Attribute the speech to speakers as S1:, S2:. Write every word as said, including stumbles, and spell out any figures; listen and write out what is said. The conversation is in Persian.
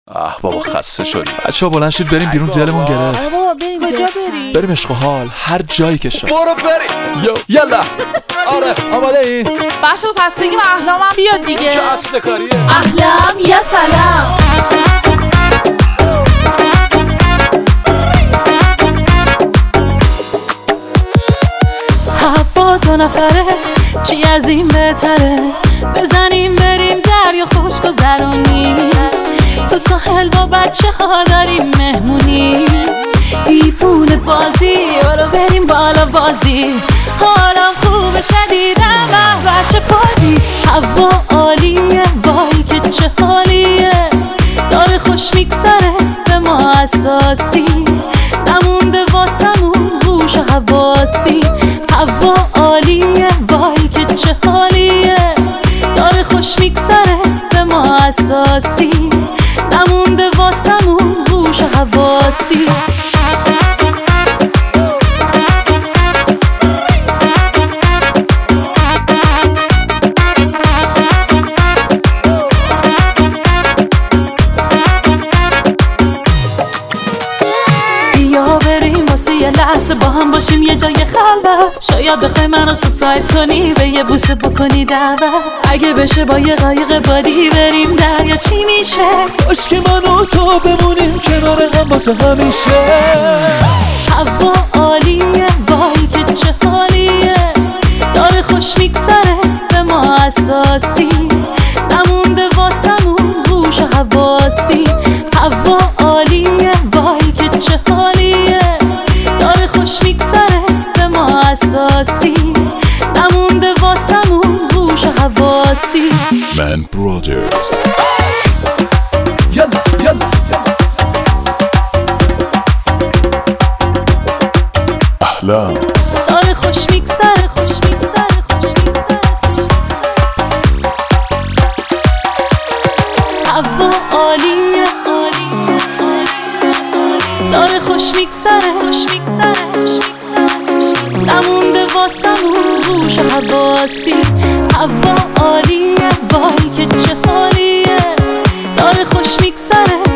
S1: آه بابا خسته شدیم.
S2: بچه‌ها بلند شید بریم بیرون، دلمون گرفت.
S3: آره بابا بریم. کجا بریم؟
S2: بریم عشق و حال، هر جایی که شد.
S1: برو بریم. یو یلا. آره آماده ای؟
S3: بچه‌ها پس بگیم احلامم بیاد دیگه.
S1: چه اصل کاریه؟
S3: احلام یا سلام.
S4: هفت دو نفره چی از این بهتره، بزنیم بریم دریا خوش گذرونیم، تو ساحل با بچه ها داریم مهمونی، دیفونه بازی برو بریم بالا بازی، حالم خوب شدیدم به بچه بازی، هوا عالیه وای که چه حالیه، داره خوش میگذره به ما اساسی، نمونده واسمون هوش و حواسی، هوا عالیه وای که چه حالیه، داره خوش میگذره به ما اساسی، نمونده واسمون هوش و حواسی. یه لحظه با هم باشیم یه جای خلوت، شاید بخوای منو سورپرایز کنی به یه بوسه بکنی دعوت، اگه بشه با یه قایق بادی بریم دریا چی میشه،
S2: باش که من و تو بمونیم کنار هم واسه همیشه،
S4: هوا عالیه وای که چه حالیه، داره خوش میگذره به ما اساسی، نمونده واسمون هوش و حواسی، هوا عالیه وای که چه حالیه، داره خوش میگذره به ما اساسی، نمونده واسمون هوش و حواسی.
S5: من برادرز
S1: یلا یلا
S5: احلام
S4: داره خوش میگذره خوش میگذره خوش میگذره، هوا عالیه عالیه، داره خوش میگذره خوش میگذره، نمونده واسمون هوش و حواسی، هوا عالیه وای که چه حالیه، داره خوش میگذره